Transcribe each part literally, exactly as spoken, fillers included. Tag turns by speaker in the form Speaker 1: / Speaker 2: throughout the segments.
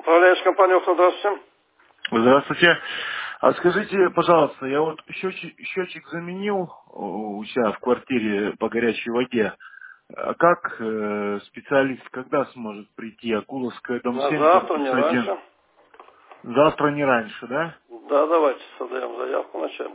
Speaker 1: Управляющая компания «Окна», здравствуйте.
Speaker 2: Здравствуйте. А скажите, пожалуйста, я вот счетчик, счетчик заменил у себя в квартире по горячей воде. А как э, специалист когда сможет прийти? Акуловская, дом
Speaker 1: На
Speaker 2: семь,
Speaker 1: завтра,
Speaker 2: корпус
Speaker 1: не
Speaker 2: один.
Speaker 1: раньше.
Speaker 2: Завтра не раньше, да?
Speaker 1: Да, давайте создаем заявку вначале.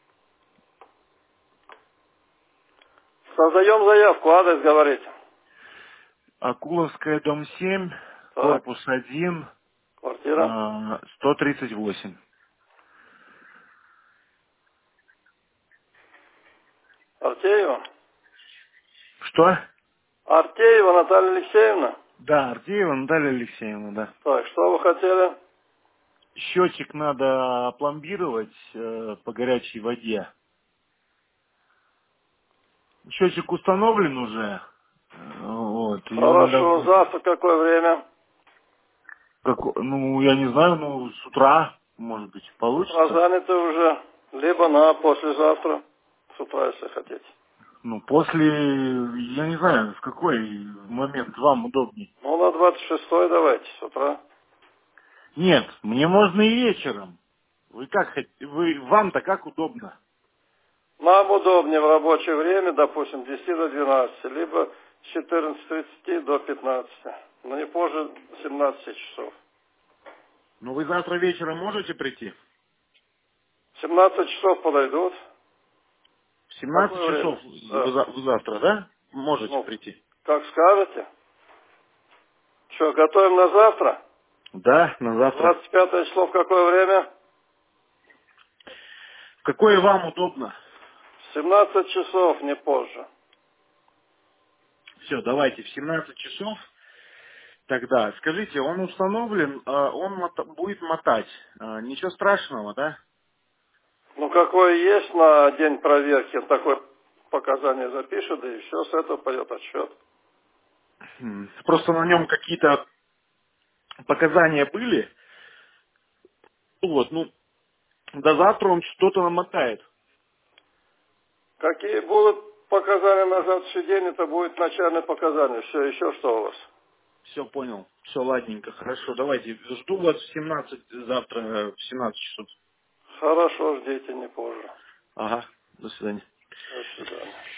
Speaker 1: Создаем заявку, адрес говорите.
Speaker 2: Акуловская, дом семь,
Speaker 1: Так,
Speaker 2: корпус один,
Speaker 1: квартира.
Speaker 2: э, сто тридцать восемь.
Speaker 1: Артеева.
Speaker 2: Что?
Speaker 1: Артеева Наталья Алексеевна.
Speaker 2: Да, Артеева Наталья Алексеевна, да.
Speaker 1: Так, что вы хотели?
Speaker 2: Счетчик надо пломбировать э, по горячей воде. Счетчик установлен уже. Э, Вот. Его надо...
Speaker 1: Хорошо,
Speaker 2: в-
Speaker 1: завтра какое время?
Speaker 2: как- ну, я не знаю, ну, с утра, может быть,
Speaker 1: С утра
Speaker 2: получится.
Speaker 1: заняты уже. Либо на послезавтра. С утра, если хотите.
Speaker 2: Ну, после, я не знаю, в какой момент вам удобней.
Speaker 1: Ну, на двадцать шестое давайте, с утра.
Speaker 2: Нет, мне можно и вечером. Вы как хотите, вы, вам-то как удобно.
Speaker 1: Нам удобнее в рабочее время, допустим, с десяти до двенадцати, либо с четырнадцати тридцати до пятнадцати, но не позже семнадцати часов.
Speaker 2: Ну, вы завтра вечером можете прийти?
Speaker 1: В семнадцать часов подойдут.
Speaker 2: В семнадцать
Speaker 1: Какое время?
Speaker 2: часов вы,
Speaker 1: Да.
Speaker 2: за- вы завтра, да? Можете
Speaker 1: Ну,
Speaker 2: прийти?
Speaker 1: как скажете. Что, готовим на завтра?
Speaker 2: Да, на завтра.
Speaker 1: двадцать пятое число в какое время?
Speaker 2: Какое вам удобно?
Speaker 1: В семнадцать часов, не позже.
Speaker 2: Все, давайте в семнадцать часов. Тогда, скажите, он установлен, а, он мота- будет мотать. А, Ничего страшного, да?
Speaker 1: Ну, какое есть на день проверки, такое показание запишет, и все, с этого пойдет отсчет.
Speaker 2: М, Просто на нем какие-то показания были. Вот, ну, до завтра он что-то намотает.
Speaker 1: Какие будут показания на завтрашний день, это будет начальное показание. Все, еще что у вас?
Speaker 2: Все, понял. Все, ладненько, хорошо. Давайте, жду вас в семнадцать завтра, э, в семнадцать часов.
Speaker 1: Хорошо, ждите, не позже.
Speaker 2: Ага, до свидания.
Speaker 1: До свидания.